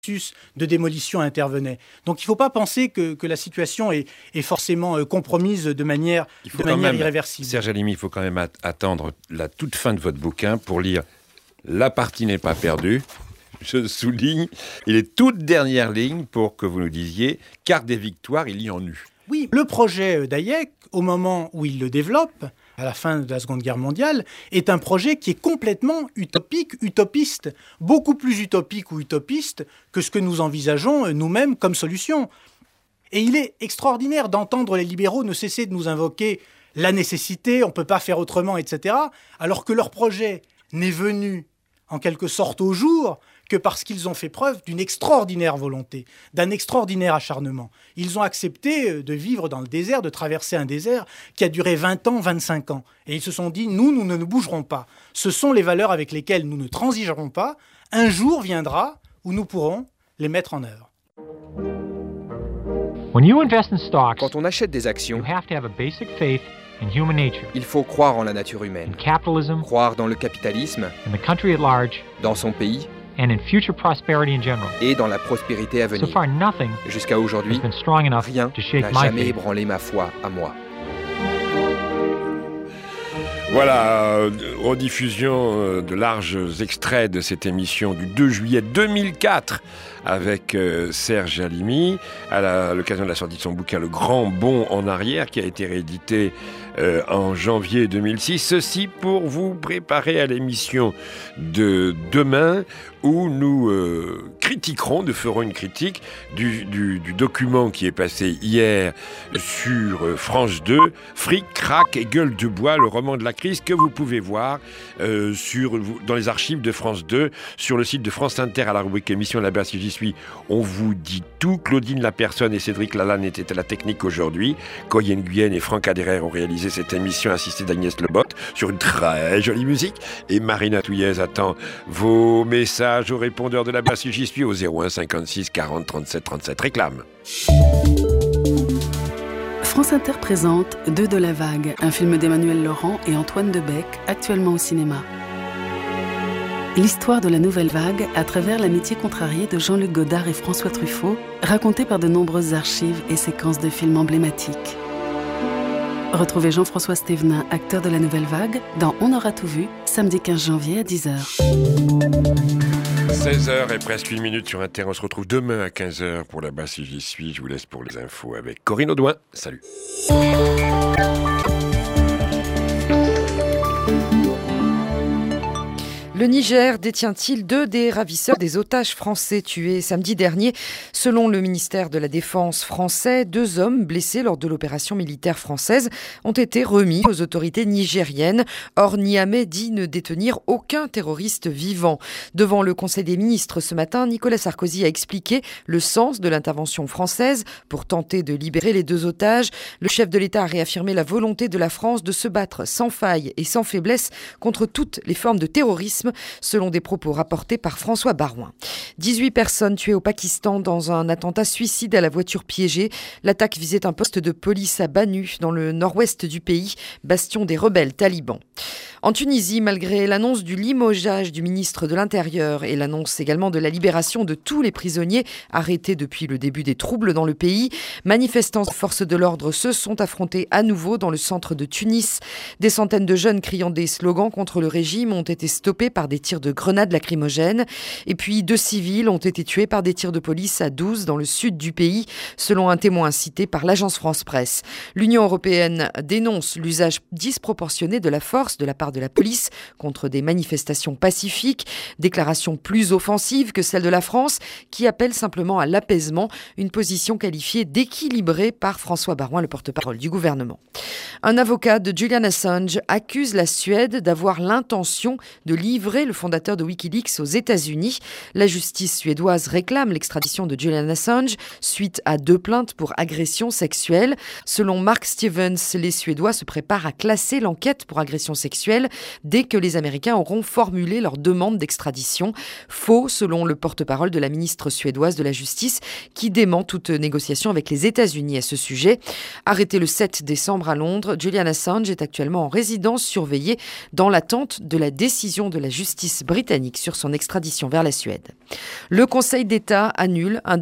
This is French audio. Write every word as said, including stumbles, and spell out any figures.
de démolition intervenait. Donc il ne faut pas penser que, que la situation est, est forcément euh, compromise de manière, de manière même, irréversible. Serge Halimi, il faut quand même at- attendre la toute fin de votre bouquin pour lire « La partie n'est pas perdue ». Je souligne, et les toutes dernières lignes pour que vous nous disiez « Car des victoires, il y en eut ». Oui, le projet d'Hayek, au moment où il le développe, à la fin de la Seconde Guerre mondiale, est un projet qui est complètement utopique, utopiste, beaucoup plus utopique ou utopiste que ce que nous envisageons nous-mêmes comme solution. Et il est extraordinaire d'entendre les libéraux ne cesser de nous invoquer la nécessité, on ne peut pas faire autrement, et cetera, alors que leur projet n'est venu en quelque sorte au jour que parce qu'ils ont fait preuve d'une extraordinaire volonté, d'un extraordinaire acharnement. Ils ont accepté de vivre dans le désert, de traverser un désert qui a duré vingt ans, vingt-cinq ans. Et ils se sont dit, nous, nous ne nous bougerons pas. Ce sont les valeurs avec lesquelles nous ne transigerons pas. Un jour viendra où nous pourrons les mettre en œuvre. Quand on achète des actions, il faut croire en la nature humaine, croire dans le capitalisme, dans son pays, et dans la prospérité à venir. Jusqu'à aujourd'hui, rien n'a jamais ébranlé ma foi à moi. Voilà, euh, rediffusion euh, de larges extraits de cette émission du deux juillet deux mille quatre avec euh, Serge Halimi, à, la, à l'occasion de la sortie de son bouquin Le Grand Bond en arrière, qui a été réédité euh, en janvier deux mille six. Ceci pour vous préparer à l'émission de demain, où nous euh, critiquerons, nous ferons une critique du, du, du document qui est passé hier sur euh, France deux, Fric, Crac et Gueule de Bois, le roman de la crise, que vous pouvez voir euh, sur, dans les archives de France deux, sur le site de France Inter, à la rubrique émission Là-bas si j'y suis. On vous dit tout. Claudine Lapersonne et Cédric Lalanne étaient à la technique aujourd'hui. Coyen Guyenne et Franck Aderer ont réalisé cette émission, assistée d'Agnès Lebotte, sur une très jolie musique. Et Marina Touillez attend vos messages au répondeur de Là-bas si j'y suis au zéro un cinquante-six quarante trente-sept trente-sept. Réclame. France Inter présente Deux de la Vague, un film d'Emmanuel Laurent et Antoine Debec, actuellement au cinéma. L'histoire de la nouvelle vague à travers l'amitié contrariée de Jean-Luc Godard et François Truffaut, racontée par de nombreuses archives et séquences de films emblématiques. Retrouvez Jean-François Stévenin, acteur de la nouvelle vague, dans On aura tout vu, samedi quinze janvier à dix heures. seize heures et presque une minute sur Inter. On se retrouve demain à quinze heures pour Là-bas si j'y suis. Je vous laisse pour les infos avec Corinne Audouin. Salut. Le Niger détient-il deux des ravisseurs des otages français tués samedi dernier? Selon le ministère de la Défense français, deux hommes blessés lors de l'opération militaire française ont été remis aux autorités nigériennes. Or, Niamey dit ne détenir aucun terroriste vivant. Devant le Conseil des ministres ce matin, Nicolas Sarkozy a expliqué le sens de l'intervention française pour tenter de libérer les deux otages. Le chef de l'État a réaffirmé la volonté de la France de se battre sans faille et sans faiblesse contre toutes les formes de terrorisme, selon des propos rapportés par François Barouin. dix-huit personnes tuées au Pakistan dans un attentat suicide à la voiture piégée. L'attaque visait un poste de police à Banu, dans le nord-ouest du pays, bastion des rebelles talibans. En Tunisie, malgré l'annonce du limogeage du ministre de l'Intérieur et l'annonce également de la libération de tous les prisonniers arrêtés depuis le début des troubles dans le pays, manifestants et forces de l'ordre se sont affrontés à nouveau dans le centre de Tunis. Des centaines de jeunes criant des slogans contre le régime ont été stoppés par des tirs de grenades lacrymogènes. Et puis deux civils ont été tués par des tirs de police à douze dans le sud du pays, selon un témoin cité par l'agence France-Presse. L'Union européenne dénonce l'usage disproportionné de la force de la part de la police contre des manifestations pacifiques, déclaration plus offensive que celle de la France qui appelle simplement à l'apaisement, une position qualifiée d'équilibrée par François Barouin, le porte-parole du gouvernement. Un avocat de Julian Assange accuse la Suède d'avoir l'intention de livrer le fondateur de Wikileaks aux États-Unis. La justice suédoise réclame l'extradition de Julian Assange suite à deux plaintes pour agression sexuelle. Selon Mark Stevens, les Suédois se préparent à classer l'enquête pour agression sexuelle officielle dès que les Américains auront formulé leur demande d'extradition. Faux, selon le porte-parole de la ministre suédoise de la Justice, qui dément toute négociation avec les États-Unis à ce sujet. Arrêté le sept décembre à Londres, Julian Assange est actuellement en résidence surveillée dans l'attente de la décision de la justice britannique sur son extradition vers la Suède. Le Conseil d'État annule un